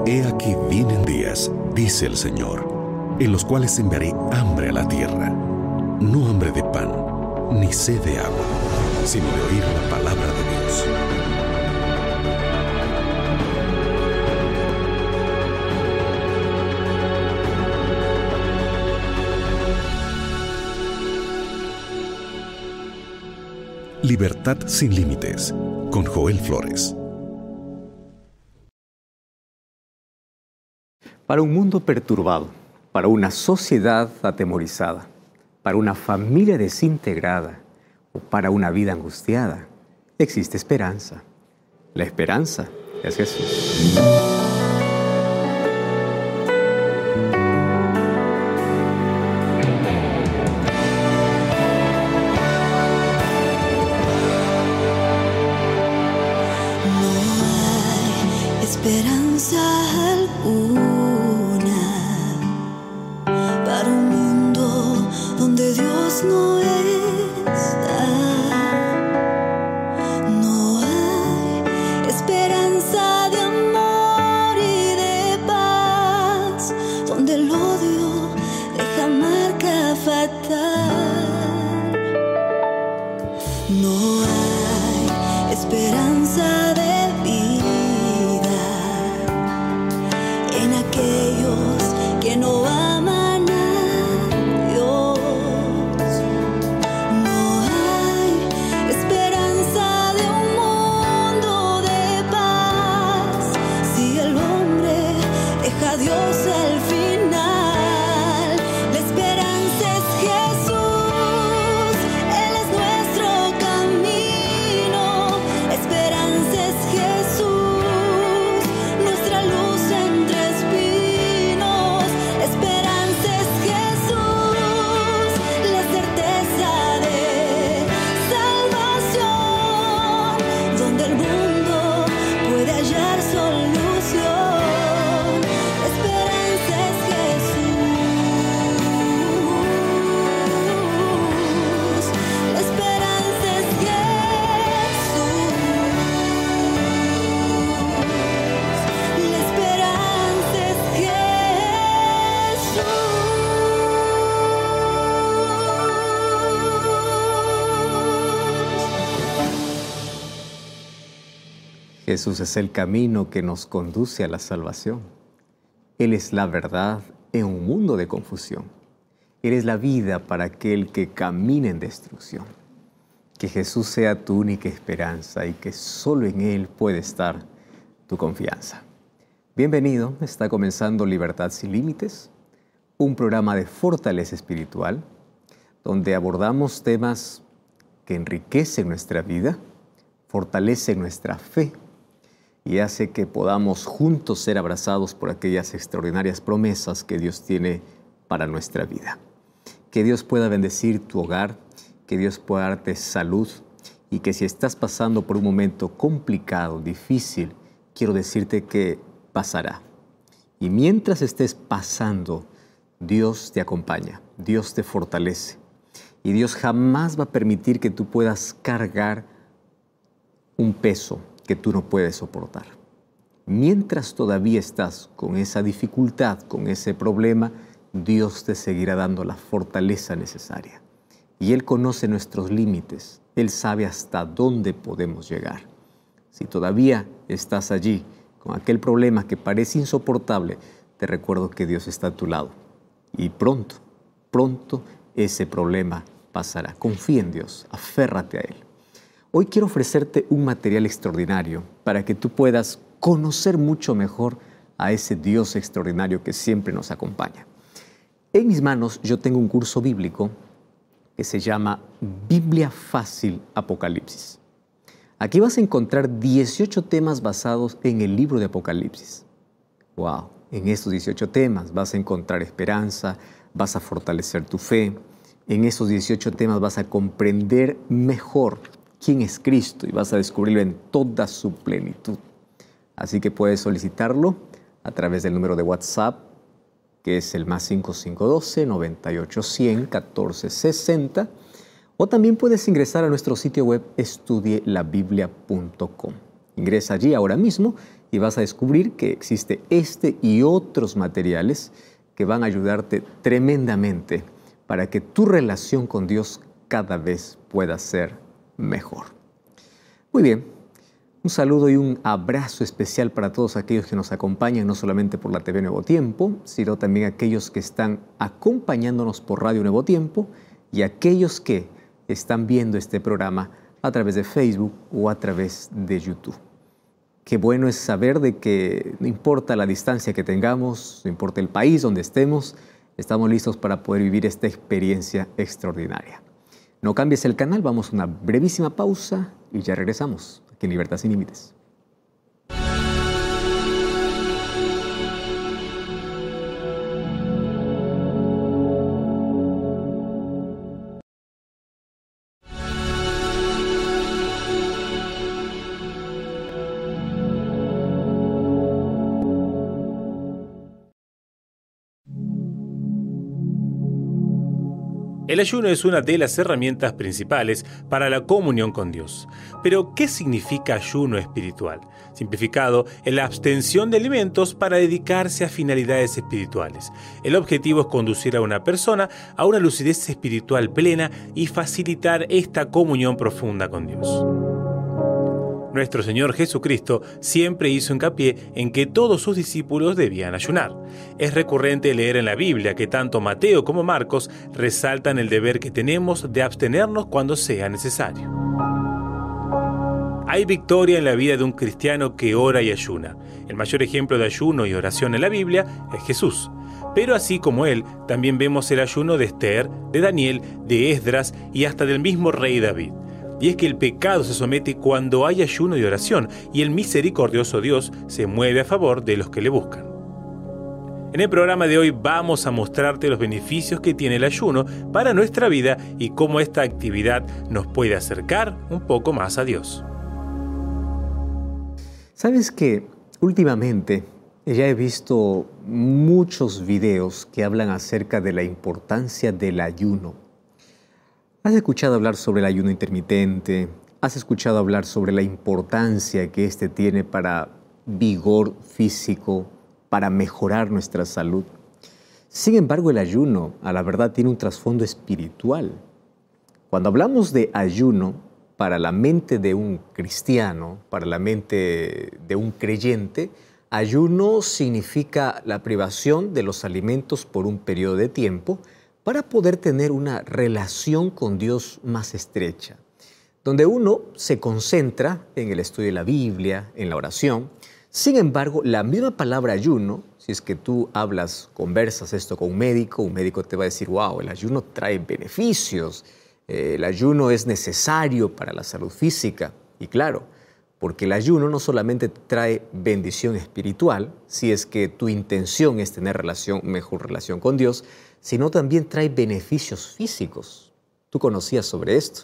He aquí vienen días, dice el Señor, en los cuales enviaré hambre a la tierra, no hambre de pan, ni sed de agua, sino de oír la palabra de Dios. Libertad sin límites, con Joel Flores. Para un mundo perturbado, para una sociedad atemorizada, para una familia desintegrada o para una vida angustiada, existe esperanza. La esperanza es Jesús. Esperanza alguna para un mundo donde Dios no está. No hay esperanza de amor y de paz donde el odio deja marca fatal. No hay esperanza de aquellos que no aman a Dios. No hay esperanza de un mundo de paz si el hombre deja a Dios al final. La esperanza es Jesús, Él es nuestro camino. La esperanza es Jesús, nuestra luz entre espinos. La esperanza es Jesús, la certeza de salvación, donde el mundo puede hallar solución. La esperanza es Jesús, la esperanza es Jesús, la esperanza es Jesús. Jesús es el camino que nos conduce a la salvación. Él es la verdad en un mundo de confusión. Él es la vida para aquel que camina en destrucción. Que Jesús sea tu única esperanza y que solo en Él puede estar tu confianza. Bienvenido, está comenzando Libertad sin Límites, un programa de fortaleza espiritual donde abordamos temas que enriquecen nuestra vida, fortalecen nuestra fe y hace que podamos juntos ser abrazados por aquellas extraordinarias promesas que Dios tiene para nuestra vida. Que Dios pueda bendecir tu hogar, que Dios pueda darte salud y que si estás pasando por un momento complicado, difícil, quiero decirte que pasará. Y mientras estés pasando, Dios te acompaña, Dios te fortalece y Dios jamás va a permitir que tú puedas cargar un peso que tú no puedes soportar. Mientras todavía estás con esa dificultad, con ese problema, Dios te seguirá dando la fortaleza necesaria. Y Él conoce nuestros límites, Él sabe hasta dónde podemos llegar. Si todavía estás allí con aquel problema que parece insoportable, te recuerdo que Dios está a tu lado. Y pronto ese problema pasará. Confía en Dios, aférrate a Él. Hoy quiero ofrecerte un material extraordinario para que tú puedas conocer mucho mejor a ese Dios extraordinario que siempre nos acompaña. En mis manos yo tengo un curso bíblico que se llama Biblia Fácil Apocalipsis. Aquí vas a encontrar 18 temas basados en el libro de Apocalipsis. ¡Wow! En estos 18 temas vas a encontrar esperanza, vas a fortalecer tu fe. En esos 18 temas vas a comprender mejor quién es Cristo y vas a descubrirlo en toda su plenitud. Así que puedes solicitarlo a través del número de WhatsApp, que es el +5512 9810 1460, o también puedes ingresar a nuestro sitio web estudielabiblia.com. Ingresa allí ahora mismo y vas a descubrir que existe este y otros materiales que van a ayudarte tremendamente para que tu relación con Dios cada vez pueda ser mejor. Muy bien, un saludo y un abrazo especial para todos aquellos que nos acompañan, no solamente por la TV Nuevo Tiempo, sino también aquellos que están acompañándonos por Radio Nuevo Tiempo y aquellos que están viendo este programa a través de Facebook o a través de YouTube. Qué bueno es saber de que no importa la distancia que tengamos, no importa el país donde estemos, estamos listos para poder vivir esta experiencia extraordinaria. No cambies el canal, vamos a una brevísima pausa y ya regresamos aquí en Libertad Sin Límites. El ayuno es una de las herramientas principales para la comunión con Dios. Pero, ¿qué significa ayuno espiritual? Simplificado, es la abstención de alimentos para dedicarse a finalidades espirituales. El objetivo es conducir a una persona a una lucidez espiritual plena y facilitar esta comunión profunda con Dios. Nuestro Señor Jesucristo siempre hizo hincapié en que todos sus discípulos debían ayunar. Es recurrente leer en la Biblia que tanto Mateo como Marcos resaltan el deber que tenemos de abstenernos cuando sea necesario. Hay victoria en la vida de un cristiano que ora y ayuna. El mayor ejemplo de ayuno y oración en la Biblia es Jesús. Pero así como él, también vemos el ayuno de Esther, de Daniel, de Esdras y hasta del mismo rey David. Y es que el pecado se somete cuando hay ayuno y oración, y el misericordioso Dios se mueve a favor de los que le buscan. En el programa de hoy vamos a mostrarte los beneficios que tiene el ayuno para nuestra vida y cómo esta actividad nos puede acercar un poco más a Dios. ¿Sabes que últimamente ya he visto muchos videos que hablan acerca de la importancia del ayuno? ¿Has escuchado hablar sobre el ayuno intermitente? ¿Has escuchado hablar sobre la importancia que este tiene para vigor físico, para mejorar nuestra salud? Sin embargo, el ayuno, a la verdad, tiene un trasfondo espiritual. Cuando hablamos de ayuno, para la mente de un cristiano, para la mente de un creyente, ayuno significa la privación de los alimentos por un periodo de tiempo para poder tener una relación con Dios más estrecha, donde uno se concentra en el estudio de la Biblia, en la oración. Sin embargo, la misma palabra ayuno, si es que tú conversas esto con un médico te va a decir, wow, el ayuno trae beneficios, el ayuno es necesario para la salud física. Y claro, porque el ayuno no solamente trae bendición espiritual, si es que tu intención es tener mejor relación con Dios, sino también trae beneficios físicos. ¿Tú conocías sobre esto?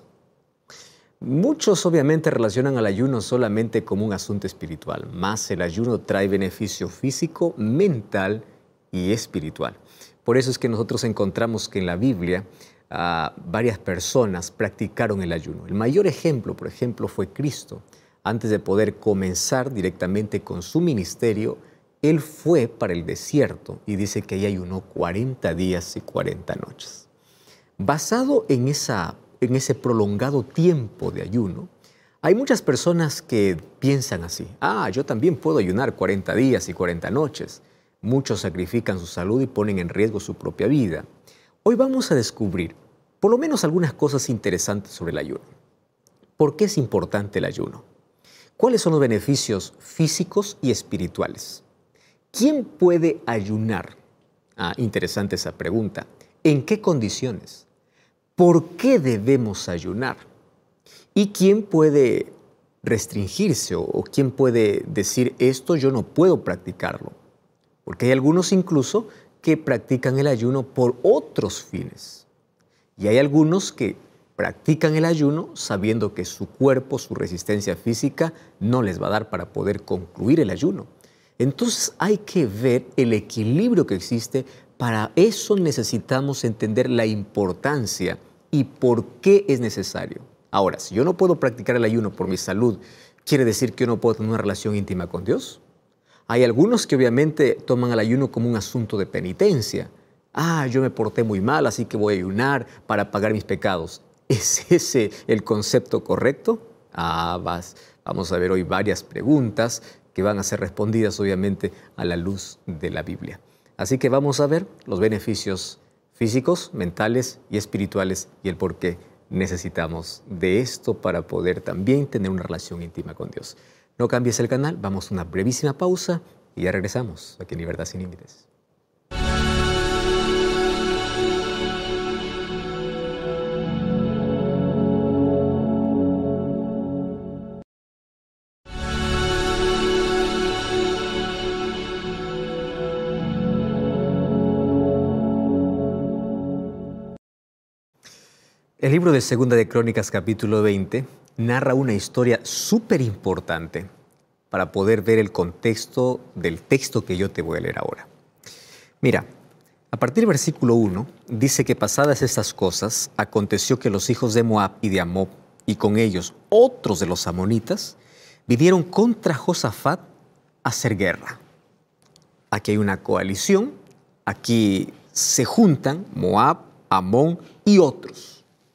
Muchos obviamente relacionan al ayuno solamente como un asunto espiritual, más el ayuno trae beneficio físico, mental y espiritual. Por eso es que nosotros encontramos que en la Biblia varias personas practicaron el ayuno. El mayor ejemplo, por ejemplo, fue Cristo. Antes de poder comenzar directamente con su ministerio, Él fue para el desierto y dice que ahí ayunó 40 días y 40 noches. Basado en ese prolongado tiempo de ayuno, hay muchas personas que piensan así, yo también puedo ayunar 40 días y 40 noches. Muchos sacrifican su salud y ponen en riesgo su propia vida. Hoy vamos a descubrir por lo menos algunas cosas interesantes sobre el ayuno. ¿Por qué es importante el ayuno? ¿Cuáles son los beneficios físicos y espirituales? ¿Quién puede ayunar? Interesante esa pregunta. ¿En qué condiciones? ¿Por qué debemos ayunar? ¿Y quién puede restringirse o quién puede decir esto yo no puedo practicarlo? Porque hay algunos incluso que practican el ayuno por otros fines. Y hay algunos que practican el ayuno sabiendo que su cuerpo, su resistencia física no les va a dar para poder concluir el ayuno. Entonces hay que ver el equilibrio que existe. Para eso necesitamos entender la importancia y por qué es necesario. Ahora, si yo no puedo practicar el ayuno por mi salud, ¿quiere decir que yo no puedo tener una relación íntima con Dios? Hay algunos que obviamente toman el ayuno como un asunto de penitencia. Yo me porté muy mal, así que voy a ayunar para pagar mis pecados. ¿Es ese el concepto correcto? Vamos a ver hoy varias preguntas que van a ser respondidas obviamente a la luz de la Biblia. Así que vamos a ver los beneficios físicos, mentales y espirituales y el por qué necesitamos de esto para poder también tener una relación íntima con Dios. No cambies el canal, vamos a una brevísima pausa y ya regresamos aquí en Libertad Sin Límites. El libro de Segunda de Crónicas, capítulo 20, narra una historia súper importante para poder ver el contexto del texto que yo te voy a leer ahora. Mira, a partir del versículo 1, dice que pasadas estas cosas, aconteció que los hijos de Moab y de Amón, y con ellos otros de los amonitas, vinieron contra Josafat a hacer guerra. Aquí hay una coalición, aquí se juntan Moab, Amón y otros.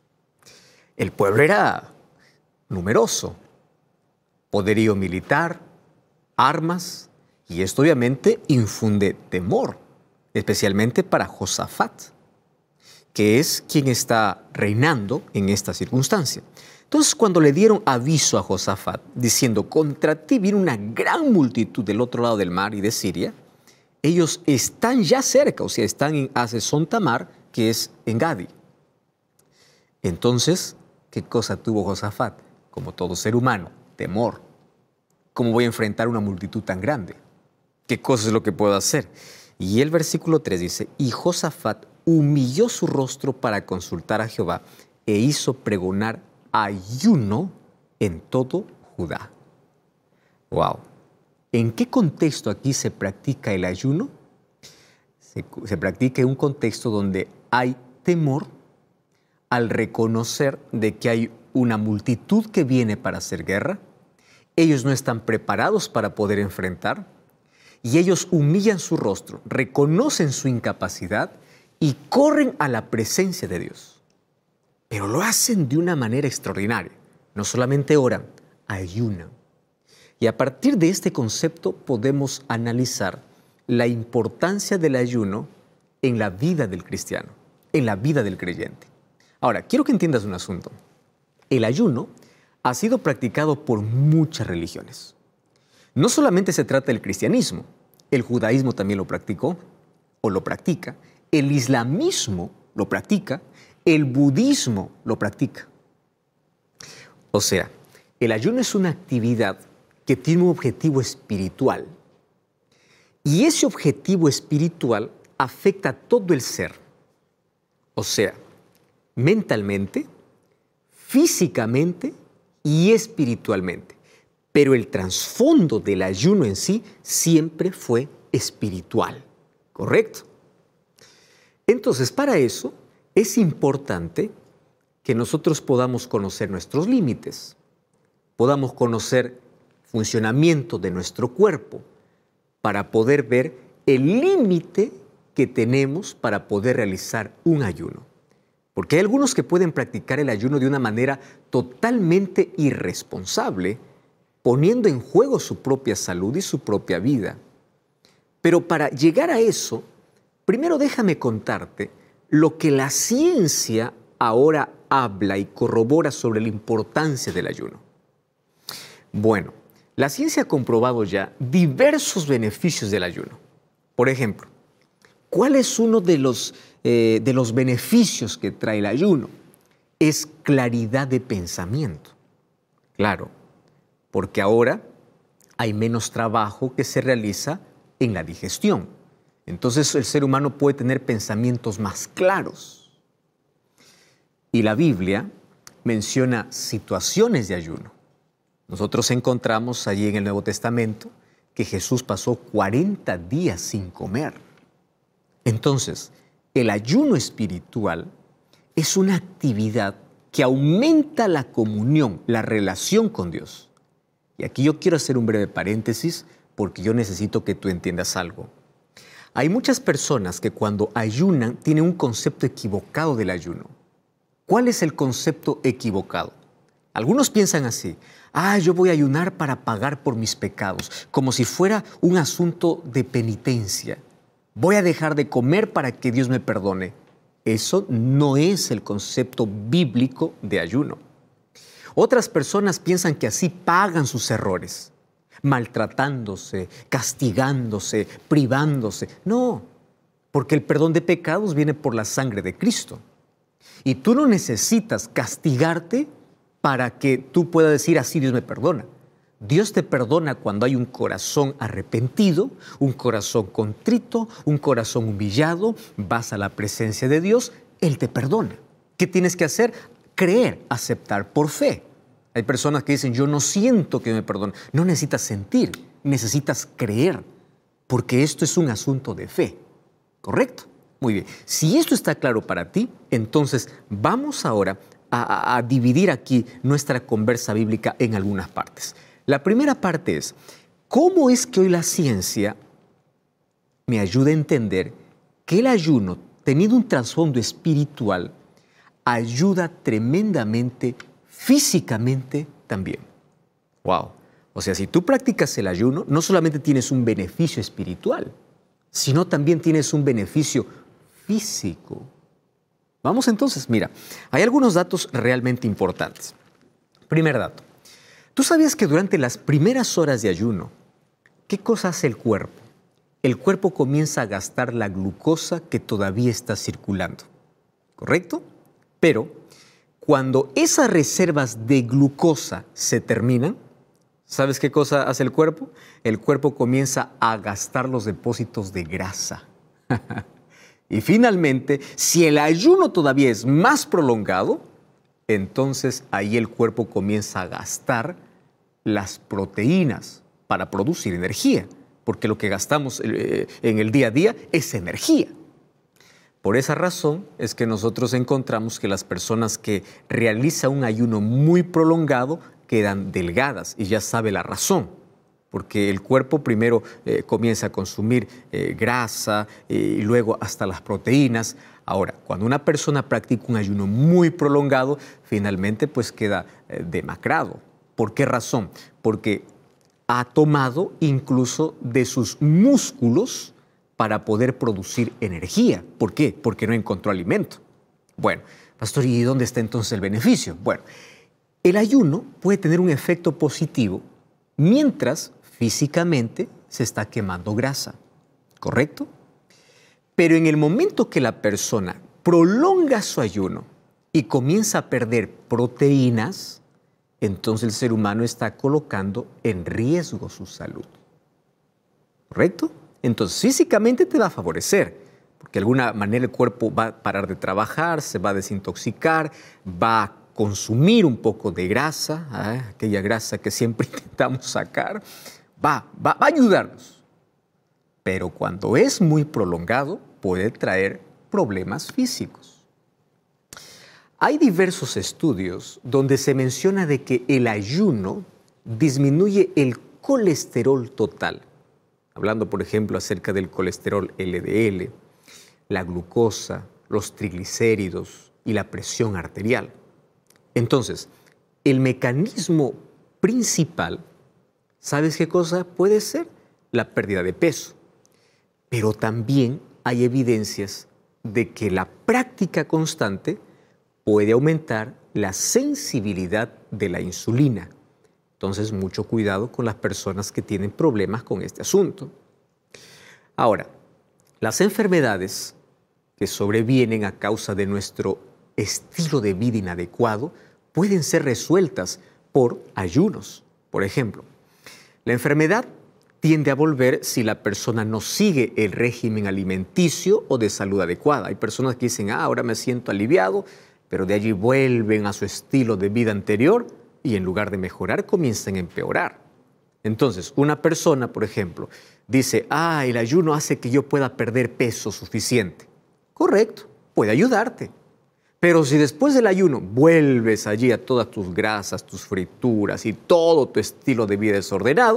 El pueblo era numeroso, poderío militar, armas, y esto obviamente infunde temor, especialmente para Josafat, que es quien está reinando en esta circunstancia. Entonces, cuando le dieron aviso a Josafat, diciendo, contra ti viene una gran multitud del otro lado del mar y de Siria, ellos están ya cerca, o sea, están en Hazezón Tamar, que es en Gadi. Entonces, ¿qué cosa tuvo Josafat? Como todo ser humano, temor. ¿Cómo voy a enfrentar una multitud tan grande? ¿Qué cosa es lo que puedo hacer? Y el versículo 3 dice, y Josafat humilló su rostro para consultar a Jehová e hizo pregonar ayuno en todo Judá. ¡Wow! ¿En qué contexto aquí se practica el ayuno? Se practica en un contexto donde hay temor al reconocer de que hay una multitud que viene para hacer guerra, ellos no están preparados para poder enfrentar, y ellos humillan su rostro, reconocen su incapacidad y corren a la presencia de Dios. Pero lo hacen de una manera extraordinaria. No solamente oran, ayunan. Y a partir de este concepto podemos analizar la importancia del ayuno en la vida del cristiano, en la vida del creyente. Ahora, quiero que entiendas un asunto. El ayuno ha sido practicado por muchas religiones. No solamente se trata del cristianismo, el judaísmo también lo practicó o lo practica, el islamismo lo practica, el budismo lo practica. O sea, el ayuno es una actividad que tiene un objetivo espiritual. Y ese objetivo espiritual afecta a todo el ser. O sea, mentalmente, físicamente y espiritualmente. Pero el trasfondo del ayuno en sí siempre fue espiritual, ¿correcto? Entonces, para eso es importante que nosotros podamos conocer nuestros límites, podamos conocer el funcionamiento de nuestro cuerpo para poder ver el límite que tenemos para poder realizar un ayuno. Porque hay algunos que pueden practicar el ayuno de una manera totalmente irresponsable, poniendo en juego su propia salud y su propia vida. Pero para llegar a eso, primero déjame contarte lo que la ciencia ahora habla y corrobora sobre la importancia del ayuno. Bueno, la ciencia ha comprobado ya diversos beneficios del ayuno. Por ejemplo, ¿cuál es uno de los beneficios que trae el ayuno? Es claridad de pensamiento. Claro, porque ahora hay menos trabajo que se realiza en la digestión. Entonces el ser humano puede tener pensamientos más claros. Y la Biblia menciona situaciones de ayuno. Nosotros encontramos allí en el Nuevo Testamento que Jesús pasó 40 días sin comer. Entonces, el ayuno espiritual es una actividad que aumenta la comunión, la relación con Dios. Y aquí yo quiero hacer un breve paréntesis porque yo necesito que tú entiendas algo. Hay muchas personas que cuando ayunan tienen un concepto equivocado del ayuno. ¿Cuál es el concepto equivocado? Algunos piensan así: yo voy a ayunar para pagar por mis pecados, como si fuera un asunto de penitencia. Voy a dejar de comer para que Dios me perdone. Eso no es el concepto bíblico de ayuno. Otras personas piensan que así pagan sus errores, maltratándose, castigándose, privándose. No, porque el perdón de pecados viene por la sangre de Cristo. Y tú no necesitas castigarte para que tú puedas decir así Dios me perdona. Dios te perdona cuando hay un corazón arrepentido, un corazón contrito, un corazón humillado. Vas a la presencia de Dios, Él te perdona. ¿Qué tienes que hacer? Creer, aceptar por fe. Hay personas que dicen, yo no siento que me perdona. No necesitas sentir, necesitas creer, porque esto es un asunto de fe. ¿Correcto? Muy bien. Si esto está claro para ti, entonces vamos ahora a dividir aquí nuestra conversa bíblica en algunas partes. La primera parte es, ¿cómo es que hoy la ciencia me ayuda a entender que el ayuno, teniendo un trasfondo espiritual, ayuda tremendamente físicamente también? ¡Wow! O sea, si tú practicas el ayuno, no solamente tienes un beneficio espiritual, sino también tienes un beneficio físico. Vamos entonces, mira, hay algunos datos realmente importantes. Primer dato. ¿Tú sabías que durante las primeras horas de ayuno, qué cosa hace el cuerpo? El cuerpo comienza a gastar la glucosa que todavía está circulando, ¿correcto? Pero cuando esas reservas de glucosa se terminan, ¿sabes qué cosa hace el cuerpo? El cuerpo comienza a gastar los depósitos de grasa. Y finalmente, si el ayuno todavía es más prolongado, entonces ahí el cuerpo comienza a gastar las proteínas para producir energía, porque lo que gastamos en el día a día es energía. Por esa razón es que nosotros encontramos que las personas que realizan un ayuno muy prolongado quedan delgadas, y ya sabe la razón, porque el cuerpo primero comienza a consumir grasa y luego hasta las proteínas. Ahora, cuando una persona practica un ayuno muy prolongado, finalmente pues queda demacrado. ¿Por qué razón? Porque ha tomado incluso de sus músculos para poder producir energía. ¿Por qué? Porque no encontró alimento. Bueno, pastor, ¿y dónde está entonces el beneficio? Bueno, el ayuno puede tener un efecto positivo mientras físicamente se está quemando grasa, ¿correcto? Pero en el momento que la persona prolonga su ayuno y comienza a perder proteínas, entonces el ser humano está colocando en riesgo su salud, ¿correcto? Entonces físicamente te va a favorecer, porque de alguna manera el cuerpo va a parar de trabajar, se va a desintoxicar, va a consumir un poco de grasa, aquella grasa que siempre intentamos sacar, va a ayudarnos. Pero cuando es muy prolongado, puede traer problemas físicos. Hay diversos estudios donde se menciona de que el ayuno disminuye el colesterol total. Hablando, por ejemplo, acerca del colesterol LDL, la glucosa, los triglicéridos y la presión arterial. Entonces, el mecanismo principal, ¿sabes qué cosa puede ser? La pérdida de peso. Pero también hay evidencias de que la práctica constante puede aumentar la sensibilidad de la insulina. Entonces, mucho cuidado con las personas que tienen problemas con este asunto. Ahora, las enfermedades que sobrevienen a causa de nuestro estilo de vida inadecuado pueden ser resueltas por ayunos. Por ejemplo, la enfermedad tiende a volver si la persona no sigue el régimen alimenticio o de salud adecuada. Hay personas que dicen, ahora me siento aliviado, pero de allí vuelven a su estilo de vida anterior y en lugar de mejorar comienzan a empeorar. Entonces, una persona, por ejemplo, dice, el ayuno hace que yo pueda perder peso suficiente. Correcto, puede ayudarte. Pero si después del ayuno vuelves allí a todas tus grasas, tus frituras y todo tu estilo de vida desordenado,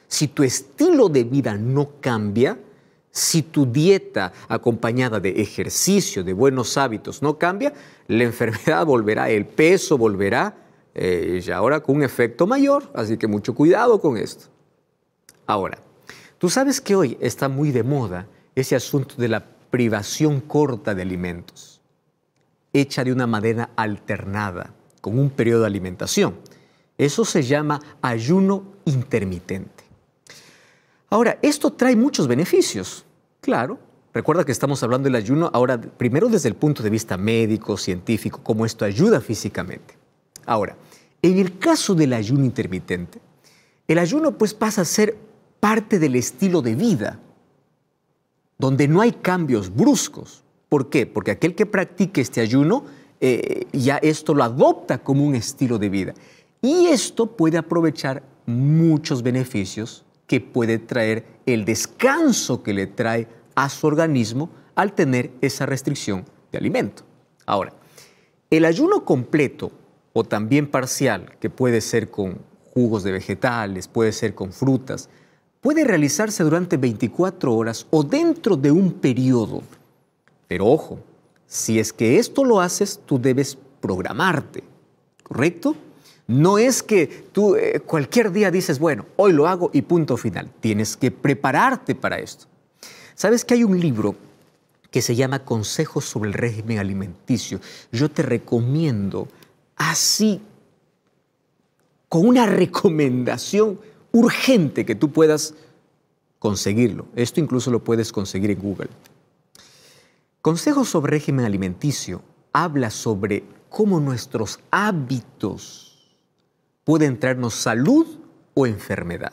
Si tu estilo de vida no cambia, si tu dieta acompañada de ejercicio, de buenos hábitos no cambia, la enfermedad volverá, el peso volverá, y ahora con un efecto mayor, así que mucho cuidado con esto. Ahora, tú sabes que hoy está muy de moda ese asunto de la privación corta de alimentos, hecha de una manera alternada, con un periodo de alimentación. Eso se llama ayuno intermitente. Ahora, esto trae muchos beneficios, claro. Recuerda que estamos hablando del ayuno ahora, primero desde el punto de vista médico, científico, cómo esto ayuda físicamente. Ahora, en el caso del ayuno intermitente, el ayuno pues pasa a ser parte del estilo de vida, donde no hay cambios bruscos. ¿Por qué? Porque aquel que practique este ayuno ya esto lo adopta como un estilo de vida. Y esto puede aprovechar muchos beneficios que puede traer el descanso que le trae a su organismo al tener esa restricción de alimento. Ahora, el ayuno completo o también parcial, que puede ser con jugos de vegetales, puede ser con frutas, puede realizarse durante 24 horas o dentro de un periodo. Pero ojo, si es que esto lo haces, tú debes programarte, ¿correcto? No es que tú cualquier día dices, bueno, hoy lo hago y punto final. Tienes que prepararte para esto. ¿Sabes que hay un libro que se llama Consejos sobre el régimen alimenticio? Yo te recomiendo así, con una recomendación urgente que tú puedas conseguirlo. Esto incluso lo puedes conseguir en Google. Consejos sobre régimen alimenticio habla sobre cómo nuestros hábitos pueden traernos salud o enfermedad.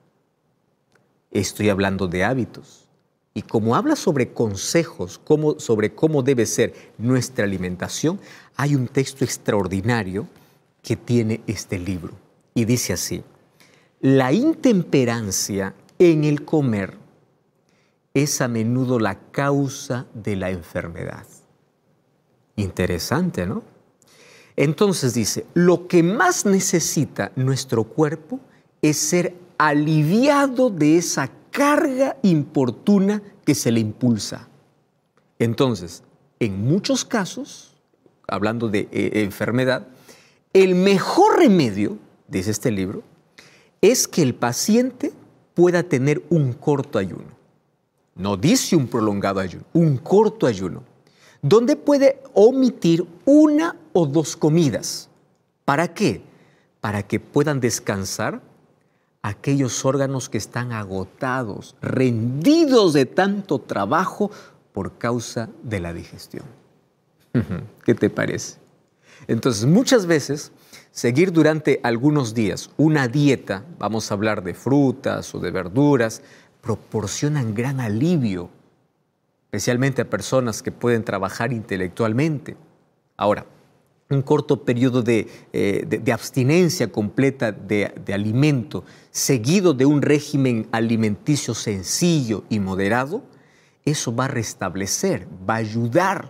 Estoy hablando de hábitos. Y como habla sobre consejos, sobre cómo debe ser nuestra alimentación, hay un texto extraordinario que tiene este libro. Y dice así: la intemperancia en el comer es a menudo la causa de la enfermedad. Interesante, ¿no? Entonces dice, lo que más necesita nuestro cuerpo es ser aliviado de esa carga importuna que se le impulsa. Entonces, en muchos casos, hablando de enfermedad, el mejor remedio, dice este libro, es que el paciente pueda tener un corto ayuno. No dice un prolongado ayuno, un corto ayuno, donde puede omitir 1 o 2 comidas. ¿Para qué? Para que puedan descansar aquellos órganos que están agotados, rendidos de tanto trabajo por causa de la digestión. ¿Qué te parece? Entonces, muchas veces, seguir durante algunos días una dieta, vamos a hablar de frutas o de verduras, proporcionan gran alivio, especialmente a personas que pueden trabajar intelectualmente. Ahora, un corto periodo de abstinencia completa de alimento, seguido de un régimen alimenticio sencillo y moderado, eso va a restablecer, va a ayudar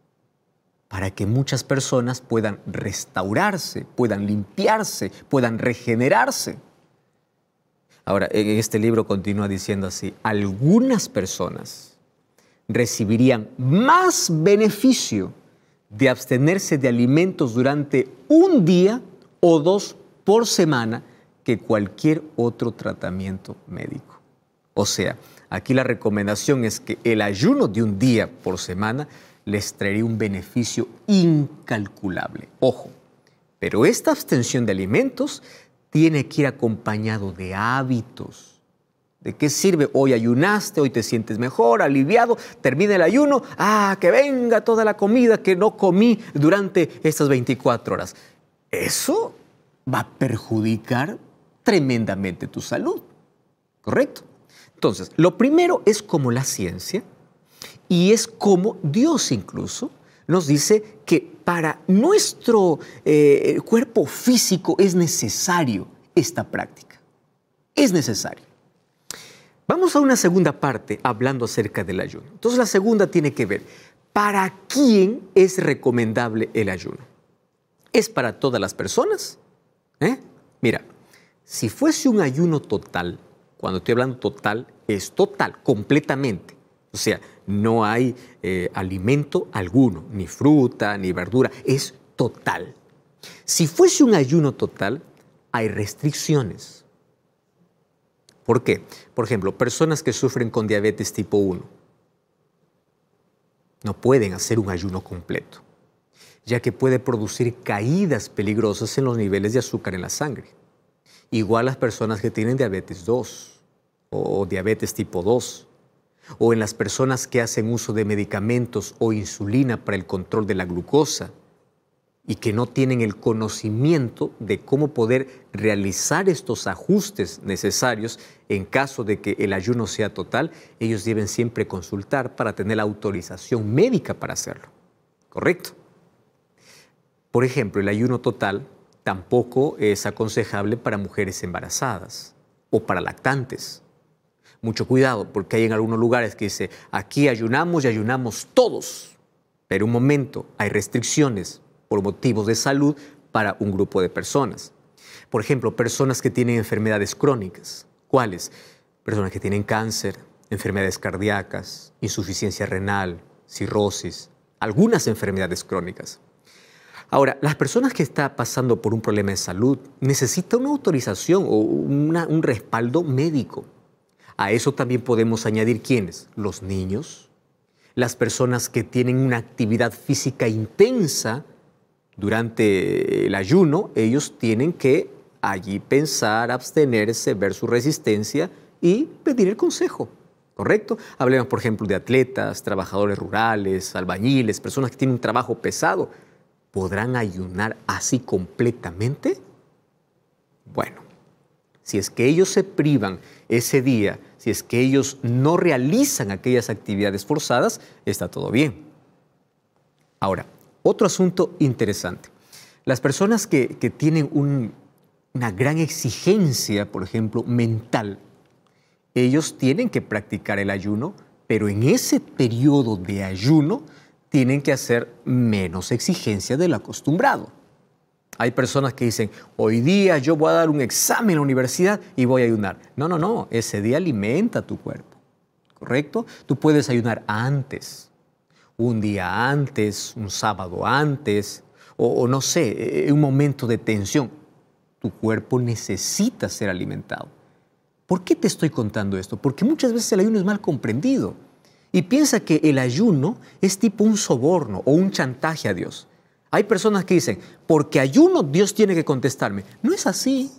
para que muchas personas puedan restaurarse, puedan limpiarse, puedan regenerarse. Ahora, en este libro continúa diciendo así, algunas personas recibirían más beneficio de abstenerse de alimentos durante 1 día o 2 por semana que cualquier otro tratamiento médico. O sea, aquí la recomendación es que el ayuno de 1 día por semana les traería un beneficio incalculable. Ojo, pero esta abstención de alimentos tiene que ir acompañado de hábitos. ¿De qué sirve? Hoy ayunaste, hoy te sientes mejor, aliviado, termina el ayuno, que venga toda la comida que no comí durante estas 24 horas. Eso va a perjudicar tremendamente tu salud, ¿correcto? Entonces, lo primero es como la ciencia y es como Dios incluso nos dice que para nuestro cuerpo físico es necesario esta práctica. Es necesario. Vamos a una segunda parte hablando acerca del ayuno. Entonces la segunda tiene que ver, ¿para quién es recomendable el ayuno? ¿Es para todas las personas? Mira, si fuese un ayuno total, Cuando estoy hablando total, es total, completamente. O sea, no hay alimento alguno, ni fruta, ni verdura, es total. Si fuese un ayuno total, hay restricciones. ¿Por qué? Por ejemplo, personas que sufren con diabetes tipo 1 no pueden hacer un ayuno completo, ya que puede producir caídas peligrosas en los niveles de azúcar en la sangre. Igual las personas que tienen diabetes 2 o diabetes tipo 2, o en las personas que hacen uso de medicamentos o insulina para el control de la glucosa y que no tienen el conocimiento de cómo poder realizar estos ajustes necesarios en caso de que el ayuno sea total, ellos deben siempre consultar para tener la autorización médica para hacerlo. ¿Correcto? Por ejemplo, el ayuno total tampoco es aconsejable para mujeres embarazadas o para lactantes. Mucho cuidado, porque hay en algunos lugares que dice, aquí ayunamos y ayunamos todos. Pero un momento, hay restricciones por motivos de salud para un grupo de personas. Por ejemplo, personas que tienen enfermedades crónicas. ¿Cuáles? Personas que tienen cáncer, enfermedades cardíacas, insuficiencia renal, cirrosis, algunas enfermedades crónicas. Ahora, las personas que están pasando por un problema de salud necesitan una autorización o un respaldo médico. A eso también podemos añadir ¿quiénes? Los niños, las personas que tienen una actividad física intensa durante el ayuno, ellos tienen que allí pensar, abstenerse, ver su resistencia y pedir el consejo, ¿correcto? Hablemos, por ejemplo, de atletas, trabajadores rurales, albañiles, personas que tienen un trabajo pesado. ¿Podrán ayunar así completamente? Bueno, si es que ellos se privan ese día, si es que ellos no realizan aquellas actividades forzadas, está todo bien. Ahora, otro asunto interesante. Las personas que tienen una gran exigencia, por ejemplo, mental, ellos tienen que practicar el ayuno, pero en ese periodo de ayuno tienen que hacer menos exigencia de lo acostumbrado. Hay personas que dicen, hoy día yo voy a dar un examen en la universidad y voy a ayunar. No, no, no, ese día alimenta tu cuerpo, ¿correcto? Tú puedes ayunar antes, un día antes, un sábado antes, o no sé, un momento de tensión. Tu cuerpo necesita ser alimentado. ¿Por qué te estoy contando esto? Porque muchas veces el ayuno es mal comprendido y piensa que el ayuno es tipo un soborno o un chantaje a Dios. Hay personas que dicen, porque ayuno Dios tiene que contestarme. No es así.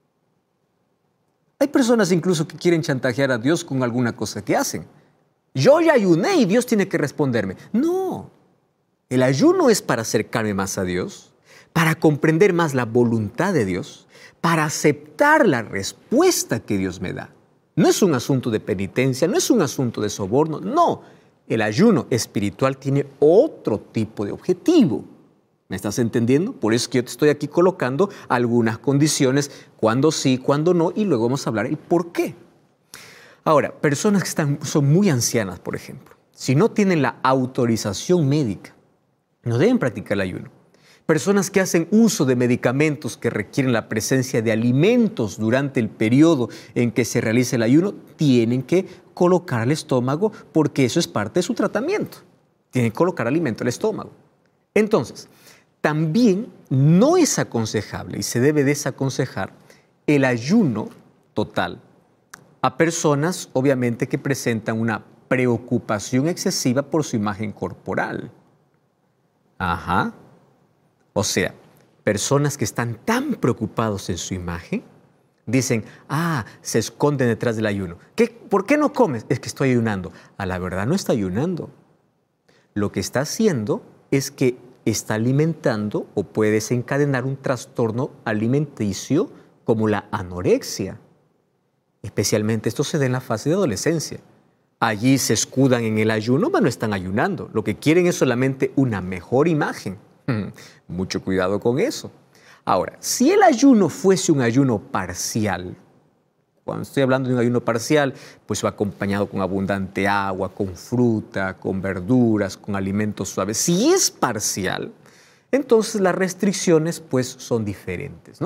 Hay personas incluso que quieren chantajear a Dios con alguna cosa que hacen. Yo ya ayuné y Dios tiene que responderme. No, el ayuno es para acercarme más a Dios, para comprender más la voluntad de Dios, para aceptar la respuesta que Dios me da. No es un asunto de penitencia, no es un asunto de soborno, no. El ayuno espiritual tiene otro tipo de objetivo. ¿Me estás entendiendo? Por eso es que yo te estoy aquí colocando algunas condiciones, cuándo sí, cuándo no, y luego vamos a hablar el por qué. Ahora, personas que son muy ancianas, por ejemplo, si no tienen la autorización médica, no deben practicar el ayuno. Personas que hacen uso de medicamentos que requieren la presencia de alimentos durante el periodo en que se realiza el ayuno, tienen que colocar al estómago porque eso es parte de su tratamiento. Tienen que colocar alimento al estómago. Entonces, también no es aconsejable y se debe desaconsejar el ayuno total a personas, obviamente, que presentan una preocupación excesiva por su imagen corporal. Ajá. O sea, personas que están tan preocupados en su imagen, dicen, se esconden detrás del ayuno. ¿Por qué no comes? Es que estoy ayunando. A la verdad no está ayunando. Lo que está haciendo es que está alimentando o puede desencadenar un trastorno alimenticio como la anorexia. Especialmente esto se da en la fase de adolescencia. Allí se escudan en el ayuno, pero no están ayunando. Lo que quieren es solamente una mejor imagen. Mucho cuidado con eso. Ahora, si el ayuno fuese un ayuno parcial, cuando estoy hablando de un ayuno parcial, pues va acompañado con abundante agua, con fruta, con verduras, con alimentos suaves. Si es parcial, entonces las restricciones pues son diferentes, ¿no?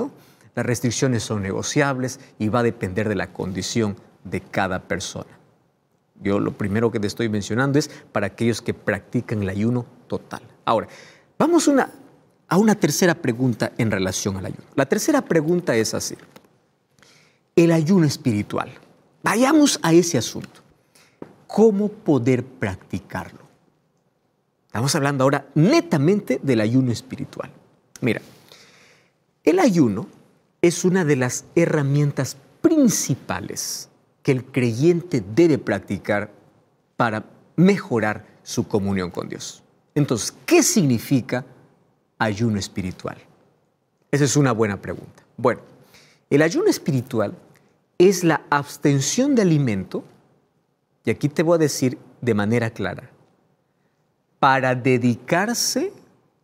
Las restricciones son negociables y va a depender de la condición de cada persona. Yo lo primero que te estoy mencionando es para aquellos que practican el ayuno total. Ahora, vamos a una tercera pregunta en relación al ayuno. La tercera pregunta es así. El ayuno espiritual. Vayamos a ese asunto. ¿Cómo poder practicarlo? Estamos hablando ahora netamente del ayuno espiritual. Mira, el ayuno es una de las herramientas principales que el creyente debe practicar para mejorar su comunión con Dios. Entonces, ¿qué significa ayuno espiritual? Esa es una buena pregunta. Bueno, el ayuno espiritual es la abstención de alimento, y aquí te voy a decir de manera clara, para dedicarse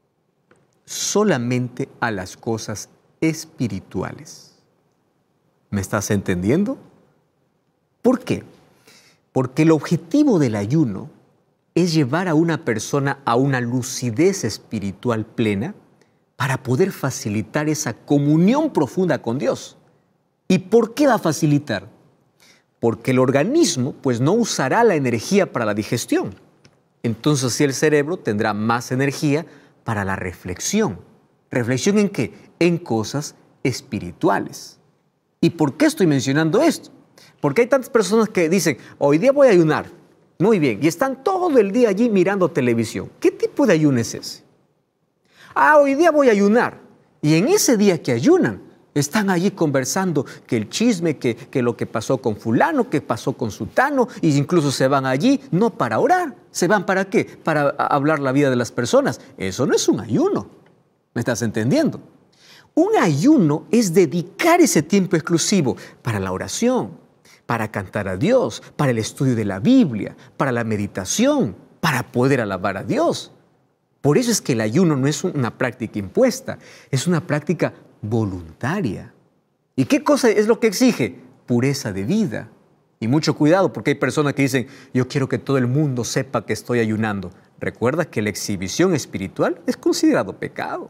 solamente a las cosas espirituales. ¿Me estás entendiendo? ¿Por qué? Porque el objetivo del ayuno es llevar a una persona a una lucidez espiritual plena para poder facilitar esa comunión profunda con Dios. ¿Y por qué va a facilitar? Porque el organismo pues no usará la energía para la digestión. Entonces sí, el cerebro tendrá más energía para la reflexión. ¿Reflexión en qué? En cosas espirituales. ¿Y por qué estoy mencionando esto? Porque hay tantas personas que dicen, hoy día voy a ayunar. Muy bien, y están todo el día allí mirando televisión. ¿Qué tipo de ayuno es ese? Hoy día voy a ayunar. Y en ese día que ayunan, están allí conversando que el chisme, que lo que pasó con fulano, que pasó con sutano, e incluso se van allí no para orar. ¿Se van para qué? Para hablar la vida de las personas. Eso no es un ayuno. ¿Me estás entendiendo? Un ayuno es dedicar ese tiempo exclusivo para la oración, para cantar a Dios, para el estudio de la Biblia, para la meditación, para poder alabar a Dios. Por eso es que el ayuno no es una práctica impuesta, es una práctica voluntaria. ¿Y qué cosa es lo que exige? Pureza de vida. Y mucho cuidado, porque hay personas que dicen, yo quiero que todo el mundo sepa que estoy ayunando. Recuerda que la exhibición espiritual es considerado pecado.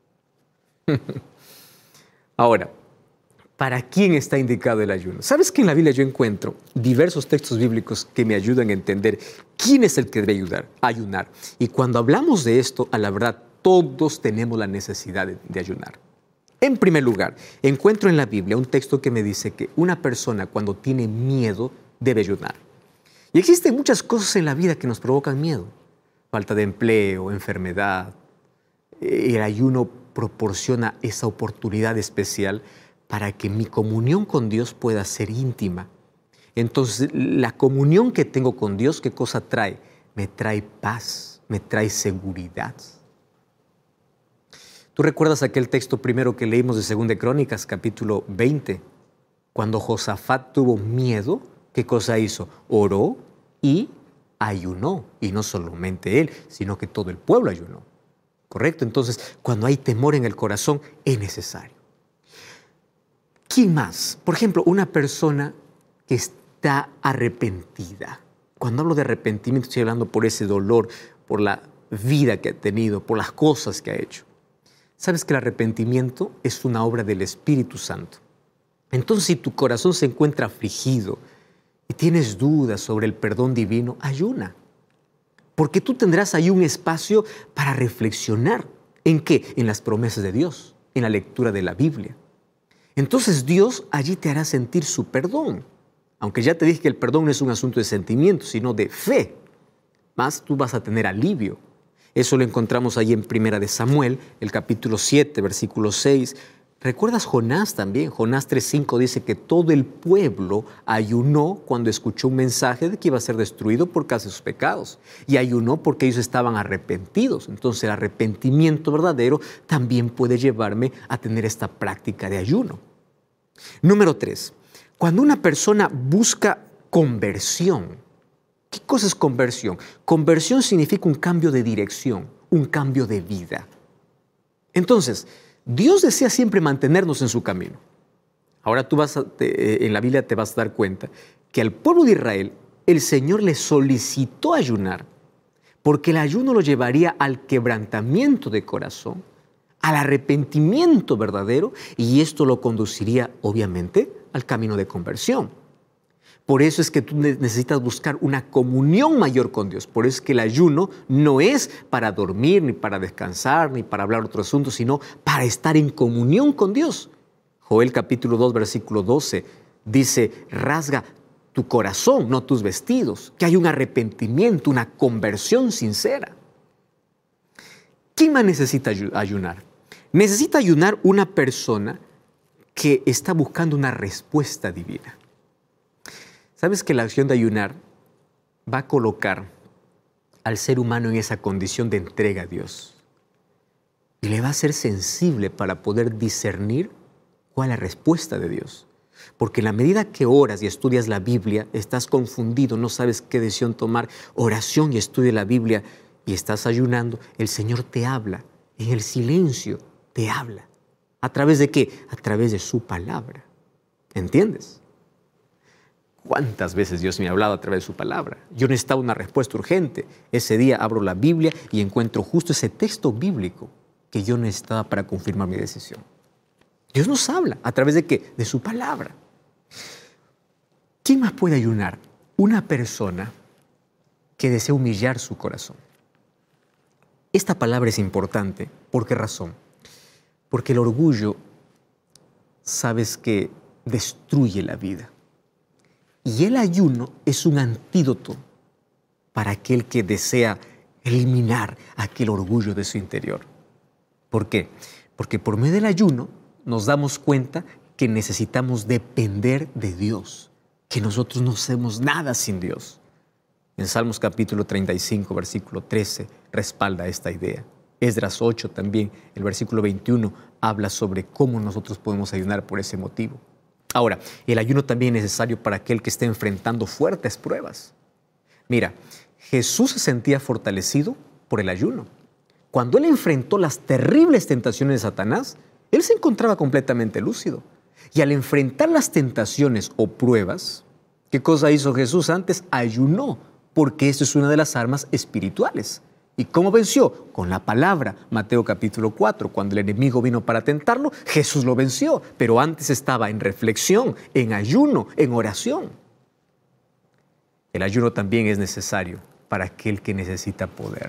Ahora, ¿para quién está indicado el ayuno? ¿Sabes que en la Biblia yo encuentro diversos textos bíblicos que me ayudan a entender quién es el que debe ayunar? Y cuando hablamos de esto, a la verdad, todos tenemos la necesidad de ayunar. En primer lugar, encuentro en la Biblia un texto que me dice que una persona cuando tiene miedo debe ayunar. Y existen muchas cosas en la vida que nos provocan miedo. Falta de empleo, enfermedad. El ayuno proporciona esa oportunidad especial para que mi comunión con Dios pueda ser íntima. Entonces, la comunión que tengo con Dios, ¿qué cosa trae? Me trae paz, me trae seguridad. ¿Tú recuerdas aquel texto primero que leímos de 2 de Crónicas, capítulo 20? Cuando Josafat tuvo miedo, ¿qué cosa hizo? Oró y ayunó. Y no solamente él, sino que todo el pueblo ayunó. ¿Correcto? Entonces, cuando hay temor en el corazón, es necesario. ¿Quién más? Por ejemplo, una persona que está arrepentida. Cuando hablo de arrepentimiento, estoy hablando por ese dolor, por la vida que ha tenido, por las cosas que ha hecho. Sabes que el arrepentimiento es una obra del Espíritu Santo. Entonces, si tu corazón se encuentra afligido y tienes dudas sobre el perdón divino, ayuna. Porque tú tendrás ahí un espacio para reflexionar. ¿En qué? En las promesas de Dios, en la lectura de la Biblia. Entonces Dios allí te hará sentir su perdón. Aunque ya te dije que el perdón no es un asunto de sentimiento, sino de fe. Más tú vas a tener alivio. Eso lo encontramos ahí en 1 de Samuel, el capítulo 7, versículo 6. ¿Recuerdas Jonás también? Jonás 3:5 dice que todo el pueblo ayunó cuando escuchó un mensaje de que iba a ser destruido por causa de sus pecados. Y ayunó porque ellos estaban arrepentidos. Entonces el arrepentimiento verdadero también puede llevarme a tener esta práctica de ayuno. Número 3. Cuando una persona busca conversión. ¿Qué cosa es conversión? Conversión significa un cambio de dirección, un cambio de vida. Entonces, Dios desea siempre mantenernos en su camino. Ahora tú en la Biblia te vas a dar cuenta que al pueblo de Israel el Señor le solicitó ayunar porque el ayuno lo llevaría al quebrantamiento de corazón, al arrepentimiento verdadero, y esto lo conduciría, obviamente, al camino de conversión. Por eso es que tú necesitas buscar una comunión mayor con Dios. Por eso es que el ayuno no es para dormir, ni para descansar, ni para hablar otro asunto, sino para estar en comunión con Dios. Joel capítulo 2, versículo 12, dice, rasga tu corazón, no tus vestidos, que hay un arrepentimiento, una conversión sincera. ¿Quién más necesita ayunar? Necesita ayunar una persona que está buscando una respuesta divina. ¿Sabes que la acción de ayunar va a colocar al ser humano en esa condición de entrega a Dios? Y le va a ser sensible para poder discernir cuál es la respuesta de Dios. Porque en la medida que oras y estudias la Biblia, estás confundido, no sabes qué decisión tomar. Oración y estudia la Biblia y estás ayunando, el Señor te habla. En el silencio te habla. ¿A través de qué? A través de su palabra. ¿Entiendes? ¿Cuántas veces Dios me ha hablado a través de su palabra? Yo necesitaba una respuesta urgente. Ese día abro la Biblia y encuentro justo ese texto bíblico que yo necesitaba para confirmar mi decisión. Dios nos habla. ¿A través de qué? De su palabra. ¿Quién más puede ayunar? Una persona que desea humillar su corazón. Esta palabra es importante. ¿Por qué razón? Porque el orgullo, sabes que destruye la vida. Y el ayuno es un antídoto para aquel que desea eliminar aquel orgullo de su interior. ¿Por qué? Porque por medio del ayuno nos damos cuenta que necesitamos depender de Dios, que nosotros no hacemos nada sin Dios. En Salmos capítulo 35, versículo 13, respalda esta idea. Esdras 8 también, el versículo 21, habla sobre cómo nosotros podemos ayunar por ese motivo. Ahora, el ayuno también es necesario para aquel que esté enfrentando fuertes pruebas. Mira, Jesús se sentía fortalecido por el ayuno. Cuando Él enfrentó las terribles tentaciones de Satanás, Él se encontraba completamente lúcido. Y al enfrentar las tentaciones o pruebas, ¿qué cosa hizo Jesús antes? Ayunó, porque esto es una de las armas espirituales. ¿Y cómo venció? Con la palabra. Mateo capítulo 4, cuando el enemigo vino para tentarlo, Jesús lo venció, pero antes estaba en reflexión, en ayuno, en oración. El ayuno también es necesario para aquel que necesita poder.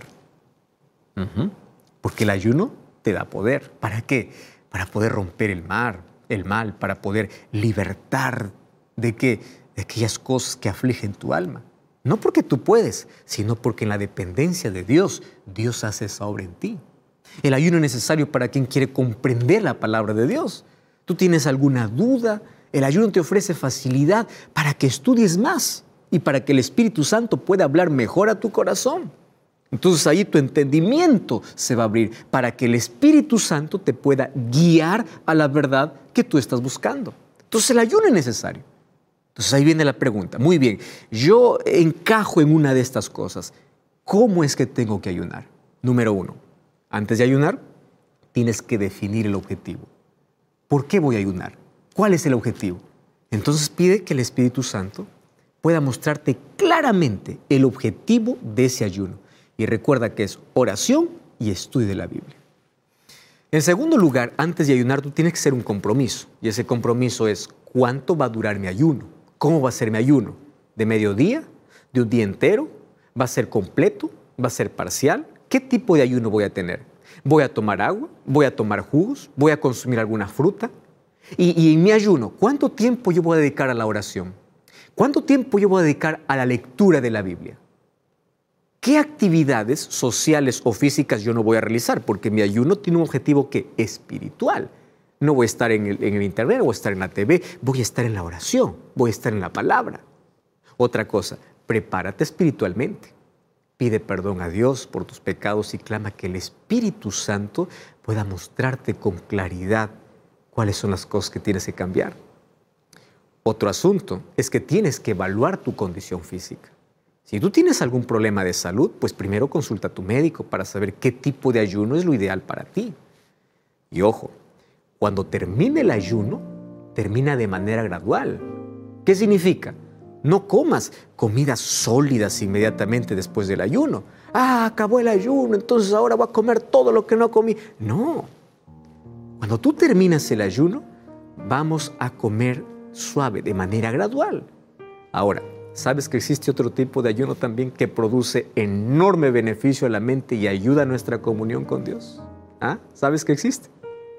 Porque el ayuno te da poder. ¿Para qué? Para poder romper el mal, para poder libertar de aquellas cosas que afligen tu alma. No porque tú puedes, sino porque en la dependencia de Dios, Dios hace esa obra en ti. El ayuno es necesario para quien quiere comprender la palabra de Dios. ¿Tú tienes alguna duda? El ayuno te ofrece facilidad para que estudies más y para que el Espíritu Santo pueda hablar mejor a tu corazón. Entonces ahí tu entendimiento se va a abrir para que el Espíritu Santo te pueda guiar a la verdad que tú estás buscando. Entonces el ayuno es necesario. Entonces ahí viene la pregunta. Muy bien, yo encajo en una de estas cosas. ¿Cómo es que tengo que ayunar? Número 1, antes de ayunar, tienes que definir el objetivo. ¿Por qué voy a ayunar? ¿Cuál es el objetivo? Entonces pide que el Espíritu Santo pueda mostrarte claramente el objetivo de ese ayuno. Y recuerda que es oración y estudio de la Biblia. En segundo lugar, antes de ayunar, tú tienes que hacer un compromiso. Y ese compromiso es, ¿cuánto va a durar mi ayuno? ¿Cómo va a ser mi ayuno? ¿De mediodía? ¿De un día entero? ¿Va a ser completo? ¿Va a ser parcial? ¿Qué tipo de ayuno voy a tener? ¿Voy a tomar agua? ¿Voy a tomar jugos? ¿Voy a consumir alguna fruta? Y en mi ayuno, ¿cuánto tiempo yo voy a dedicar a la oración? ¿Cuánto tiempo yo voy a dedicar a la lectura de la Biblia? ¿Qué actividades sociales o físicas yo no voy a realizar? Porque mi ayuno tiene un objetivo que es espiritual. No voy a estar en el internet, voy a estar en la TV, voy a estar en la oración, voy a estar en la palabra. Otra cosa, prepárate espiritualmente. Pide perdón a Dios por tus pecados y clama que el Espíritu Santo pueda mostrarte con claridad cuáles son las cosas que tienes que cambiar. Otro asunto es que tienes que evaluar tu condición física. Si tú tienes algún problema de salud, pues primero consulta a tu médico para saber qué tipo de ayuno es lo ideal para ti. Y ojo, cuando termine el ayuno, termina de manera gradual. ¿Qué significa? No comas comidas sólidas inmediatamente después del ayuno. Acabó el ayuno, entonces ahora voy a comer todo lo que no comí. No, Cuando tú terminas el ayuno, vamos a comer suave, de manera gradual. Ahora, ¿sabes que existe otro tipo de ayuno también que produce enorme beneficio a la mente y ayuda a nuestra comunión con Dios? ¿Ah? ¿Sabes que existe?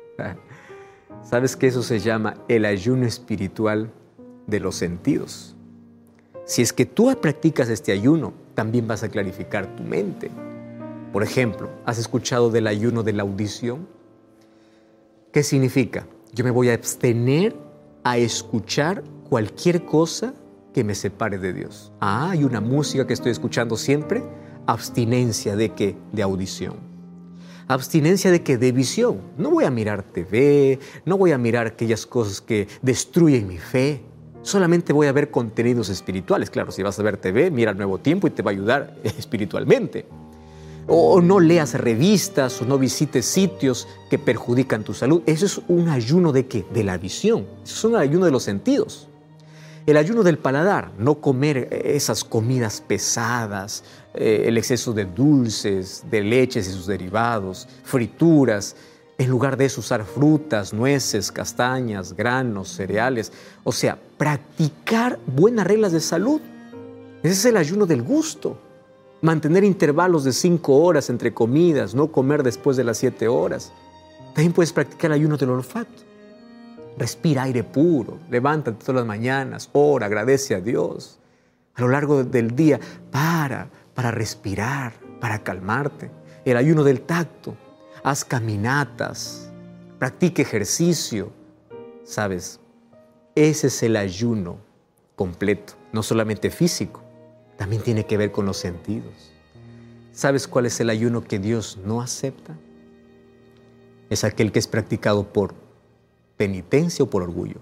¿Sabes que eso se llama el ayuno espiritual de los sentidos? Si es que tú practicas este ayuno, también vas a clarificar tu mente. Por ejemplo, ¿has escuchado del ayuno de la audición? ¿Qué significa? Yo me voy a abstener a escuchar cualquier cosa que me separe de Dios. Hay una música que estoy escuchando siempre. Abstinencia ¿de qué? De audición. Abstinencia ¿de qué? De visión. No voy a mirar TV, no voy a mirar aquellas cosas que destruyen mi fe. Solamente voy a ver contenidos espirituales. Claro, si vas a ver TV, mira el Nuevo Tiempo y te va a ayudar espiritualmente. O no leas revistas o no visites sitios que perjudican tu salud. Eso es un ayuno ¿de qué? De la visión. Eso es un ayuno de los sentidos. El ayuno del paladar, no comer esas comidas pesadas, el exceso de dulces, de leches y sus derivados, frituras. En lugar de eso, usar frutas, nueces, castañas, granos, cereales. O sea, practicar buenas reglas de salud. Ese es el ayuno del gusto. Mantener intervalos de 5 horas entre comidas, no comer después de las 7 horas. También puedes practicar el ayuno del olfato. Respira aire puro, levántate todas las mañanas, ora, agradece a Dios. A lo largo del día, para respirar, para calmarte. El ayuno del tacto. Haz caminatas, practique ejercicio. ¿Sabes? Ese es el ayuno completo, no solamente físico, también tiene que ver con los sentidos. ¿Sabes cuál es el ayuno que Dios no acepta? Es aquel que es practicado por penitencia o por orgullo.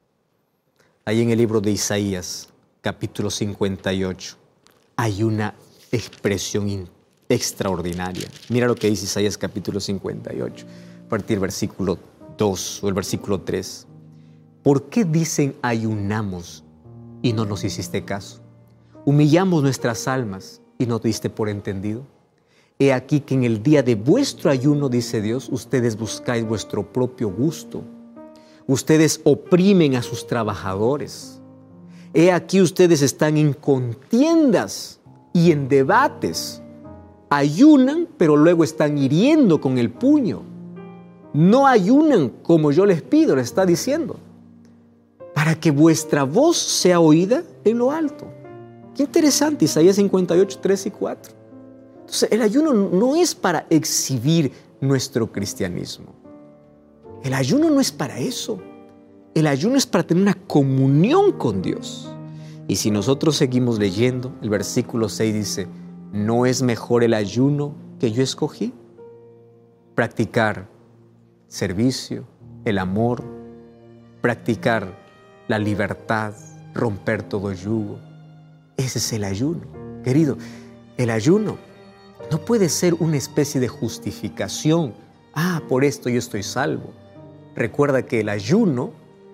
Ahí en el libro de Isaías, capítulo 58, hay una expresión extraordinaria. Mira lo que dice Isaías capítulo 58, a partir del versículo 2 o el versículo 3. ¿Por qué dicen ayunamos y no nos hiciste caso? Humillamos nuestras almas y no te diste por entendido. He aquí que en el día de vuestro ayuno, dice Dios, ustedes buscáis vuestro propio gusto. Ustedes oprimen a sus trabajadores. He aquí ustedes están en contiendas y en debates. Ayunan, pero luego están hiriendo con el puño. No ayunan como yo les pido, les está diciendo, para que vuestra voz sea oída en lo alto. Qué interesante, Isaías 58, 3 y 4. Entonces, el ayuno no es para exhibir nuestro cristianismo. El ayuno no es para eso. El ayuno es para tener una comunión con Dios. Y si nosotros seguimos leyendo, el versículo 6 dice, ¿no es mejor el ayuno que yo escogí? Practicar servicio, el amor, practicar la libertad, romper todo yugo. Ese es el ayuno. Querido, el ayuno no puede ser una especie de justificación. Por esto yo estoy salvo. Recuerda que el ayuno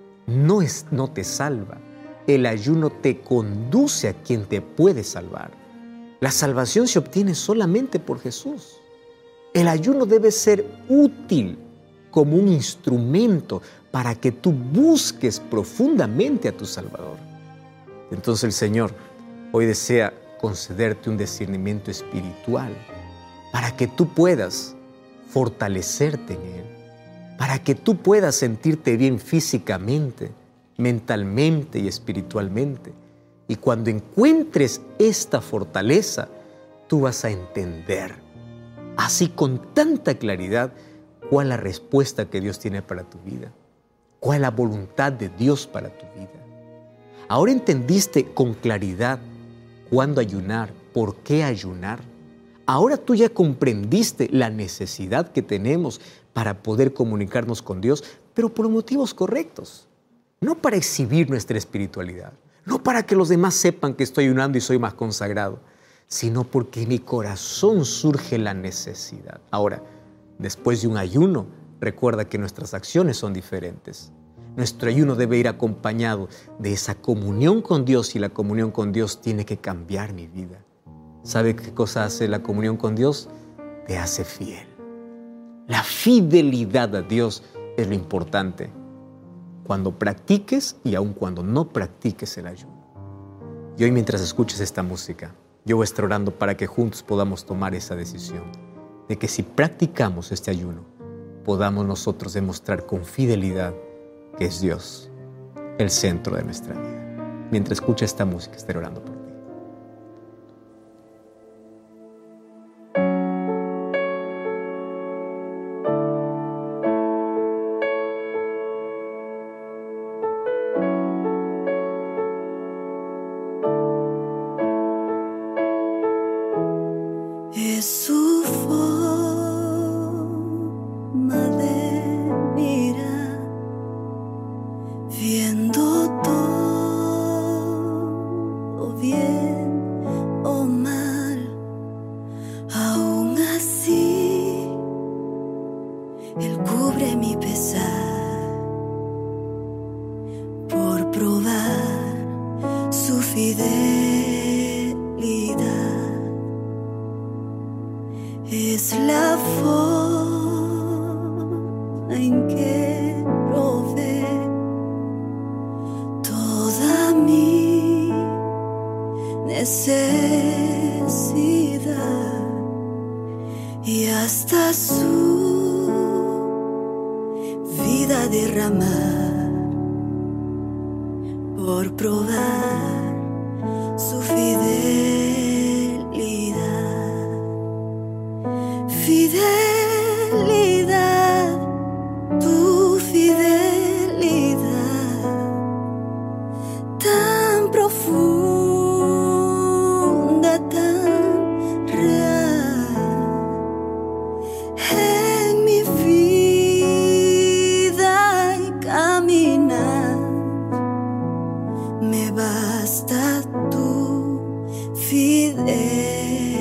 no te salva. El ayuno te conduce a quien te puede salvar. La salvación se obtiene solamente por Jesús. El ayuno debe ser útil como un instrumento para que tú busques profundamente a tu Salvador. Entonces el Señor hoy desea concederte un discernimiento espiritual para que tú puedas fortalecerte en Él, para que tú puedas sentirte bien físicamente, mentalmente y espiritualmente. Y cuando encuentres esta fortaleza, tú vas a entender, así con tanta claridad, cuál es la respuesta que Dios tiene para tu vida, cuál es la voluntad de Dios para tu vida. Ahora entendiste con claridad cuándo ayunar, por qué ayunar. Ahora tú ya comprendiste la necesidad que tenemos para poder comunicarnos con Dios, pero por motivos correctos. No para exhibir nuestra espiritualidad, no para que los demás sepan que estoy ayunando y soy más consagrado, sino porque en mi corazón surge la necesidad. Ahora, después de un ayuno, recuerda que nuestras acciones son diferentes. Nuestro ayuno debe ir acompañado de esa comunión con Dios y la comunión con Dios tiene que cambiar mi vida. ¿Sabe qué cosa hace la comunión con Dios? Te hace fiel. La fidelidad a Dios es lo importante. Cuando practiques y aun cuando no practiques el ayuno. Y hoy, mientras escuches esta música, yo voy a estar orando para que juntos podamos tomar esa decisión de que si practicamos este ayuno, podamos nosotros demostrar con fidelidad que es Dios el centro de nuestra vida. Mientras escucha esta música, estaré orando por ti. Es su forma de mirar, viendo todo bien o mal. Aún así, Él cubre mi pesar por probar su fidelidad. Es la forma en que provee toda mi necesidad y hasta su vida derramar por probar su fidelidad. Fidelidad, tu fidelidad, tan profunda, tan real, en mi vida y caminar, me basta tu fidelidad.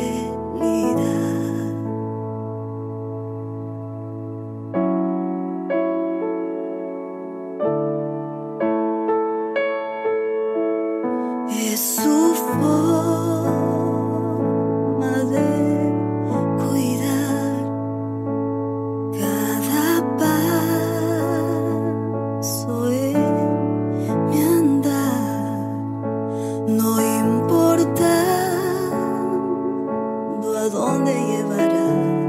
Es su forma de cuidar cada paso en mi andar, no importando a dónde llevará,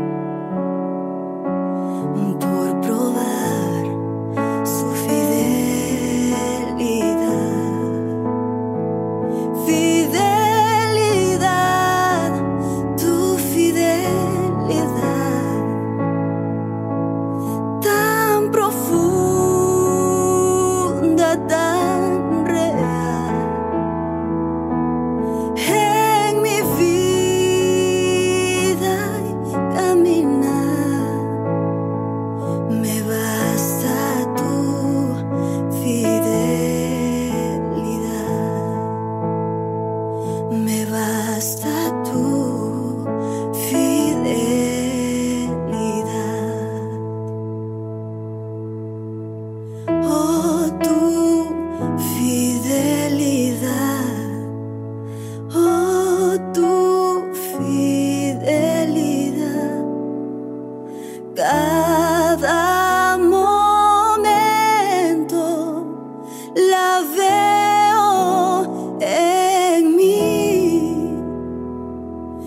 por probar su fidelidad. Fidelidad, tu fidelidad, tan profunda, tan real, en mi vida y caminar, me basta tu fidelidad. Me basta tu fidelidad. Oh, tu fidelidad. Oh, tu fidelidad. Cada momento la veo en mí.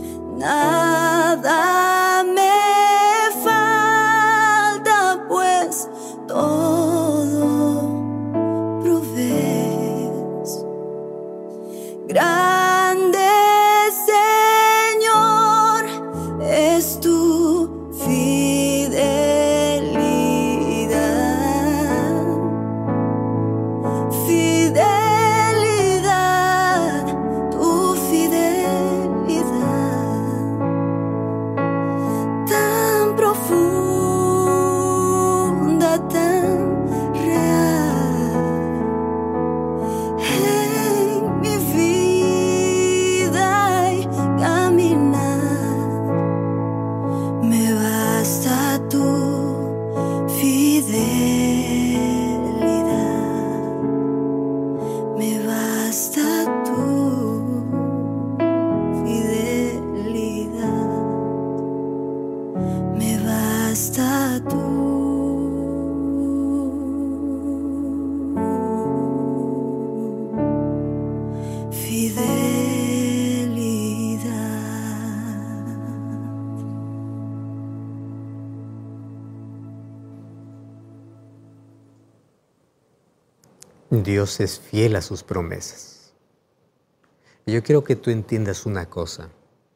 Dios es fiel a sus promesas. Y yo quiero que tú entiendas una cosa.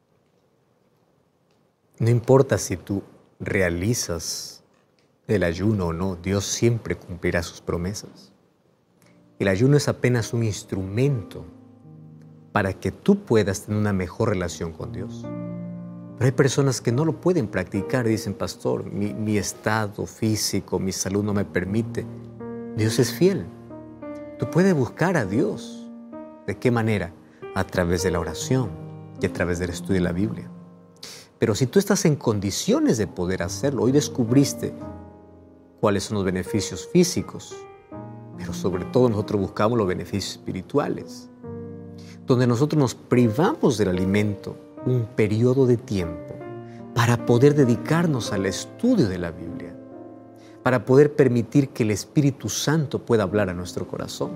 No importa si tú realizas el ayuno o no, Dios siempre cumplirá sus promesas. El ayuno es apenas un instrumento para que tú puedas tener una mejor relación con Dios. Pero hay personas que no lo pueden practicar y dicen, pastor, mi estado físico, mi salud no me permite. Dios es fiel. Tú puedes buscar a Dios. ¿De qué manera? A través de la oración y a través del estudio de la Biblia. Pero si tú estás en condiciones de poder hacerlo, hoy descubriste cuáles son los beneficios físicos, pero sobre todo nosotros buscamos los beneficios espirituales, donde nosotros nos privamos del alimento un periodo de tiempo para poder dedicarnos al estudio de la Biblia, para poder permitir que el Espíritu Santo pueda hablar a nuestro corazón,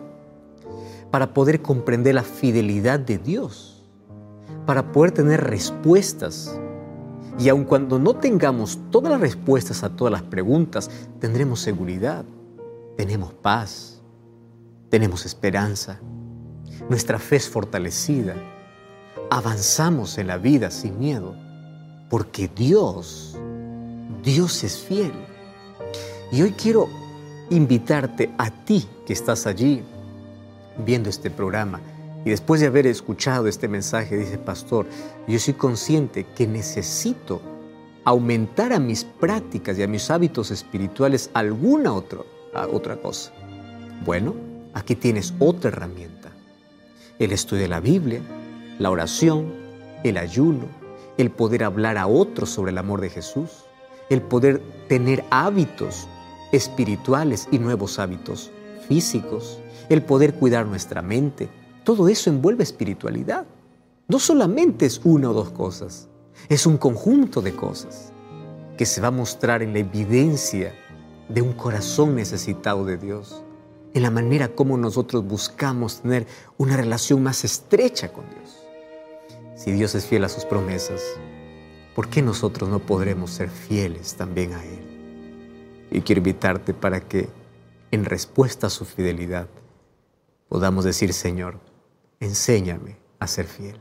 para poder comprender la fidelidad de Dios, para poder tener respuestas. Y aun cuando no tengamos todas las respuestas a todas las preguntas, tendremos seguridad, tenemos paz, tenemos esperanza, nuestra fe es fortalecida, avanzamos en la vida sin miedo, porque Dios es fiel. Y hoy quiero invitarte a ti que estás allí viendo este programa y después de haber escuchado este mensaje, dice, pastor, yo soy consciente que necesito aumentar a mis prácticas y a mis hábitos espirituales alguna otra cosa. Bueno, aquí tienes otra herramienta. El estudio de la Biblia, la oración, el ayuno, el poder hablar a otros sobre el amor de Jesús, el poder tener hábitos espirituales y nuevos hábitos físicos, el poder cuidar nuestra mente. Todo eso envuelve espiritualidad. No solamente es una o dos cosas, es un conjunto de cosas que se va a mostrar en la evidencia de un corazón necesitado de Dios, en la manera como nosotros buscamos tener una relación más estrecha con Dios. Si Dios es fiel a sus promesas, ¿por qué nosotros no podremos ser fieles también a Él? Y quiero invitarte para que, en respuesta a su fidelidad, podamos decir, Señor, enséñame a ser fiel.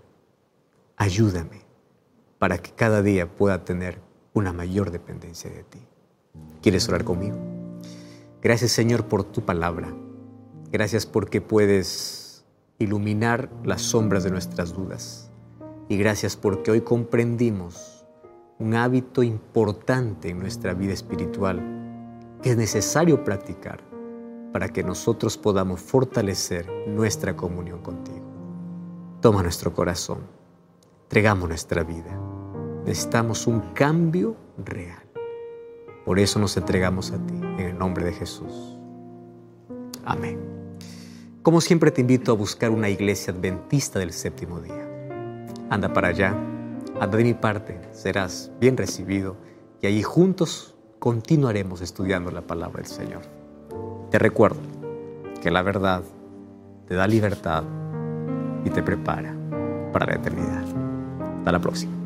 Ayúdame para que cada día pueda tener una mayor dependencia de ti. ¿Quieres orar conmigo? Gracias, Señor, por tu palabra. Gracias porque puedes iluminar las sombras de nuestras dudas. Y gracias porque hoy comprendimos un hábito importante en nuestra vida espiritual que es necesario practicar para que nosotros podamos fortalecer nuestra comunión contigo. Toma nuestro corazón, entregamos nuestra vida. Necesitamos un cambio real. Por eso nos entregamos a ti, en el nombre de Jesús. Amén. Como siempre te invito a buscar una iglesia adventista del séptimo día. Anda para allá, anda de mi parte, serás bien recibido y allí juntos continuaremos estudiando la palabra del Señor. Te recuerdo que la verdad te da libertad y te prepara para la eternidad. Hasta la próxima.